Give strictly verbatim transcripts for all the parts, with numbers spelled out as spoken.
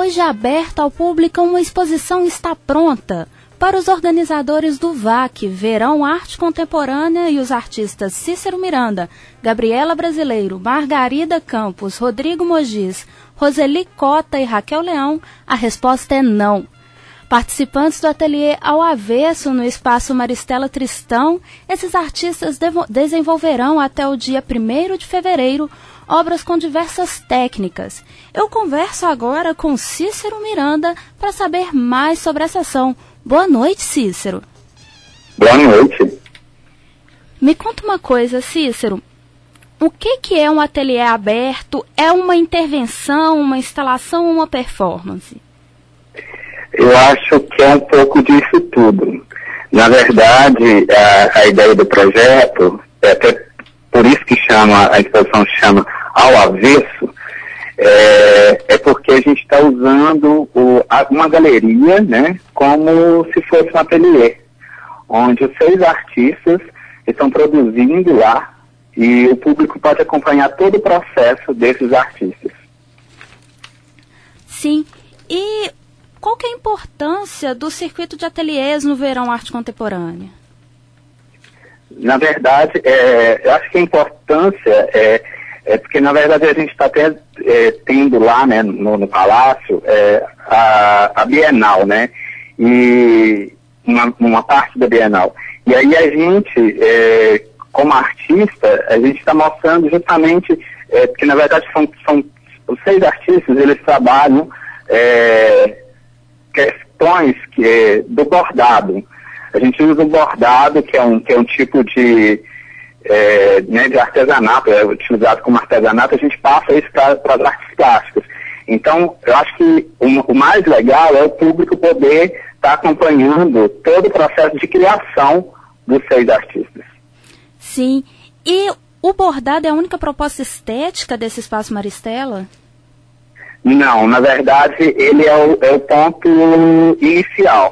Hoje aberta ao público, uma exposição está pronta. Para os organizadores do V A C, Verão Arte Contemporânea, e os artistas Cícero Miranda, Gabriela Brasileiro, Margarida Campos, Rodrigo Mogis, Roseli Cota e Raquel Leão, a resposta é não. Participantes do ateliê Ao Avesso, no Espaço Maristela Tristão, esses artistas devo- desenvolverão até o dia primeiro de fevereiro obras com diversas técnicas. Eu converso agora com Cícero Miranda para saber mais sobre essa ação. Boa noite, Cícero. Boa noite. Me conta uma coisa, Cícero. O que, que é um ateliê aberto? É uma intervenção, uma instalação ou uma performance? Eu acho que é um pouco disso tudo. Na verdade, a, a ideia do projeto, é até por isso que chama, a exposição se chama Ao Avesso, é, é porque a gente está usando o, a, uma galeria, né, como se fosse um ateliê, onde os seis artistas estão produzindo lá e o público pode acompanhar todo o processo desses artistas. Sim. E qual que é a importância do circuito de ateliês no Verão Arte Contemporânea? Na verdade, é, eu acho que a importância é, é porque, na verdade, a gente está até é, tendo lá, né, no, no Palácio, é, a, a Bienal, né, e uma, uma parte da Bienal. E aí a gente, é, como artista, a gente está mostrando justamente, é, porque, na verdade, são, são os seis artistas, eles trabalham é, questões que, é, do bordado. A gente usa o bordado, que é um, que é um tipo de, é, né, de artesanato, é utilizado como artesanato, a gente passa isso para as artes plásticas. Então, eu acho que o, o mais legal é o público poder estar tá acompanhando todo o processo de criação dos seis artistas. Sim. E o bordado é a única proposta estética desse Espaço Maristela? Não, na verdade, ele é o, é o ponto inicial.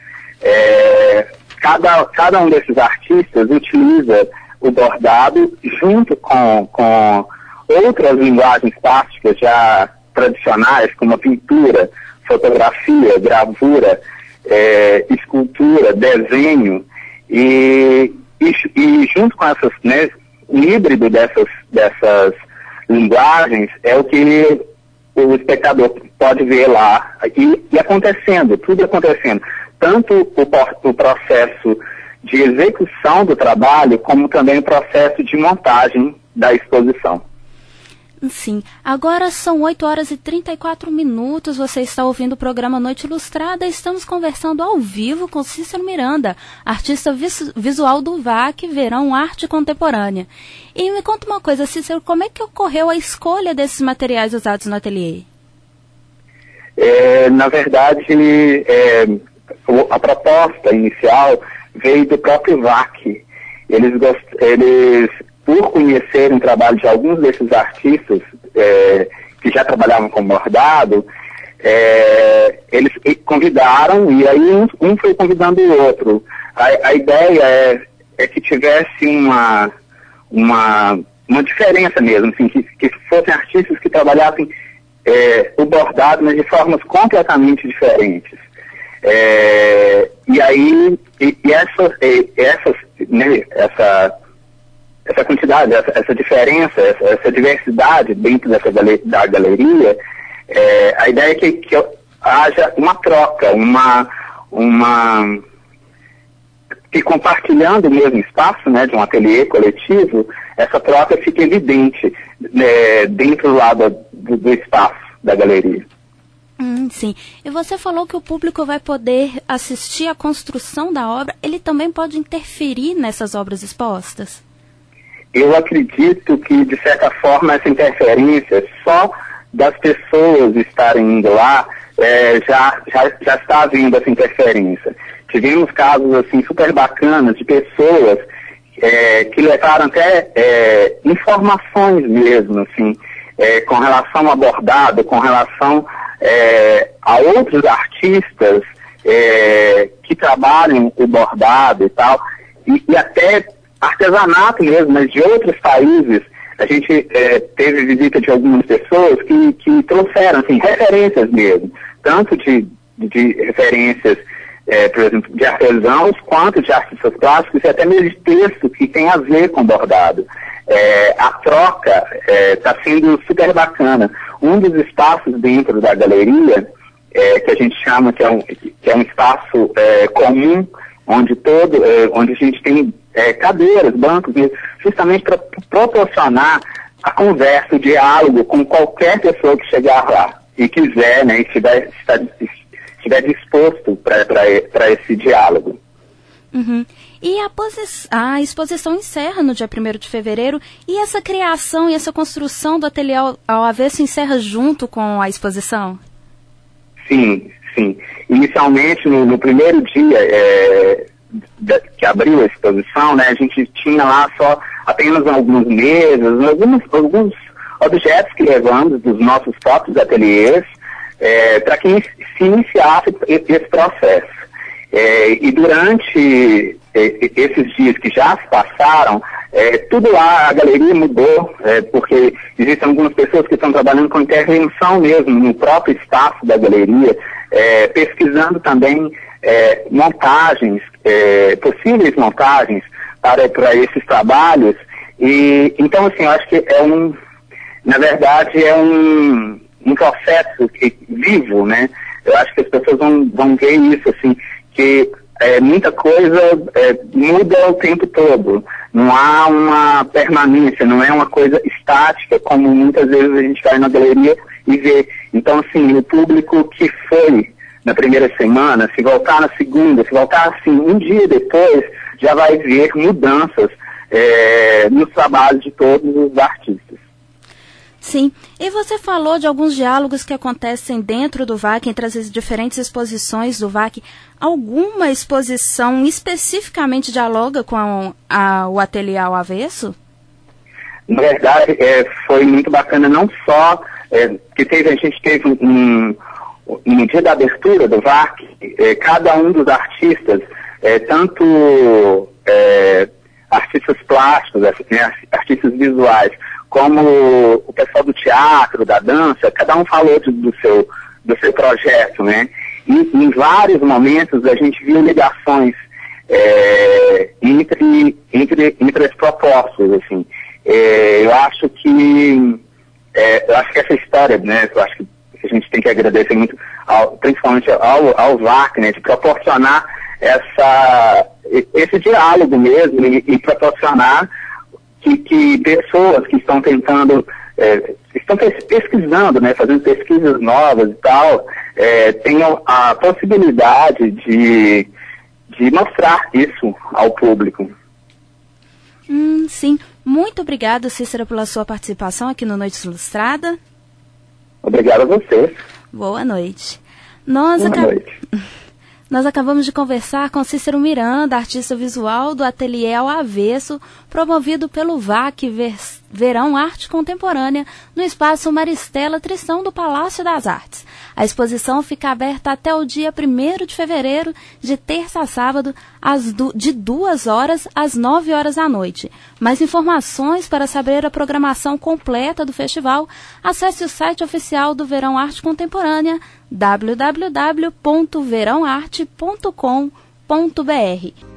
É, cada, cada um desses artistas utiliza o bordado junto com, com outras linguagens plásticas já tradicionais, como a pintura, fotografia, gravura, é, escultura, desenho, e, e, e junto com essas, né, o híbrido dessas, dessas linguagens é o que o espectador pode ver lá, e, e acontecendo, tudo acontecendo. Tanto o, o processo de execução do trabalho, como também o processo de montagem da exposição. Sim. Agora são oito horas e trinta e quatro minutos, você está ouvindo o programa Noite Ilustrada, estamos conversando ao vivo com Cícero Miranda, artista vis- visual do V A C, Verão Arte Contemporânea. E me conta uma coisa, Cícero, como é que ocorreu a escolha desses materiais usados no ateliê? É, na verdade, é, a proposta inicial veio do próprio V A C. Eles, gost... Eles por conhecerem o trabalho de alguns desses artistas é, que já trabalhavam com bordado, é, eles convidaram, e aí um, um foi convidando o outro. A, a ideia é, é que tivesse uma, uma, uma diferença mesmo, assim, que, que fossem artistas que trabalhassem é, o bordado, mas de formas completamente diferentes. É, e aí, e, e essa, e, essas, né, essa, essa quantidade, essa, essa diferença, essa, essa diversidade dentro dessa gale, da galeria, é, a ideia é que, que haja uma troca, uma, uma, que compartilhando o mesmo espaço, né, de um ateliê coletivo, essa troca fica evidente, né, dentro lá do, do, do espaço da galeria. Hum, sim. E você falou que o público vai poder assistir à construção da obra. Ele também pode interferir nessas obras expostas? Eu acredito que, de certa forma, essa interferência só das pessoas estarem indo lá, é, já, já, já está havendo essa interferência. Tivemos casos, assim, super bacanas de pessoas é, que levaram até é, informações mesmo, assim, é, com relação a bordado, com relação É, a outros artistas é, que trabalham o bordado e tal, e, e até artesanato mesmo, mas de outros países, a gente é, teve visita de algumas pessoas que, que trouxeram, assim, referências mesmo, tanto de, de referências, é, por exemplo, de artesãos, quanto de artistas plásticos, e até mesmo de texto que tem a ver com bordado. É, a troca está é, sendo super bacana. Um dos espaços dentro da galeria, é, que a gente chama que é um, que é um espaço é, comum, onde, todo, é, onde a gente tem é, cadeiras, bancos, justamente para proporcionar a conversa, o diálogo com qualquer pessoa que chegar lá e quiser, né, e estiver, estiver disposto para esse diálogo. Uhum. E a, a exposição encerra no dia primeiro de fevereiro, e essa criação e essa construção do ateliê ao, ao avesso encerra junto com a exposição? Sim, sim. Inicialmente, no, no primeiro dia é, da, que abriu a exposição, né, a gente tinha lá só apenas algumas mesas, alguns, alguns objetos que levamos dos nossos próprios ateliês é, para que se iniciasse esse processo. É, e durante é, esses dias que já se passaram, é, tudo lá, a galeria mudou, é, porque existem algumas pessoas que estão trabalhando com intervenção mesmo no próprio espaço da galeria, é, pesquisando também é, montagens, é, possíveis montagens para, para esses trabalhos. E, então, assim, eu acho que é um, na verdade, é um, um processo que, vivo, né? Eu acho que as pessoas vão, vão ver isso, assim, que é, muita coisa é, muda o tempo todo. Não há uma permanência, não é uma coisa estática, como muitas vezes a gente vai na galeria e vê. Então, assim, o público que foi na primeira semana, se voltar na segunda, se voltar, assim, um dia depois, já vai ver mudanças é, nos trabalhos de todos os artistas. Sim, e você falou de alguns diálogos que acontecem dentro do V A C, entre as diferentes exposições do V A C. Alguma exposição especificamente dialoga com a, a, o ateliê ao avesso? Na verdade, é, foi muito bacana, não só é, que teve, a gente teve um, no dia da abertura do V A C, é, cada um dos artistas, é, tanto é, artistas plásticos, né, artistas visuais, como o pessoal do teatro, da dança, cada um falou de, do, seu, do seu projeto, né? E em vários momentos a gente viu ligações é, entre, entre, entre as propostas, assim. É, eu acho que é, eu acho que essa história, né? Eu acho que a gente tem que agradecer muito, ao, principalmente ao, ao V A C, né? De proporcionar essa, esse diálogo mesmo e, e proporcionar Que, que pessoas que estão tentando, é, estão pesquisando, né, fazendo pesquisas novas e tal, é, tenham a possibilidade de, de mostrar isso ao público. Hum, sim. Muito obrigada, Cícero, pela sua participação aqui no Noite Ilustrada. Obrigado a você. Boa noite. Nós Boa acab... noite. Nós acabamos de conversar com Cícero Miranda, artista visual do Ateliê ao Avesso, promovido pelo V A C Ver- Verão Arte Contemporânea, no espaço Maristela Tristão do Palácio das Artes. A exposição fica aberta até o dia primeiro de fevereiro, de terça a sábado, às du- de duas horas às nove horas da noite. Mais informações para saber a programação completa do festival, acesse o site oficial do Verão Arte Contemporânea, w w w ponto verão arte ponto com ponto b r.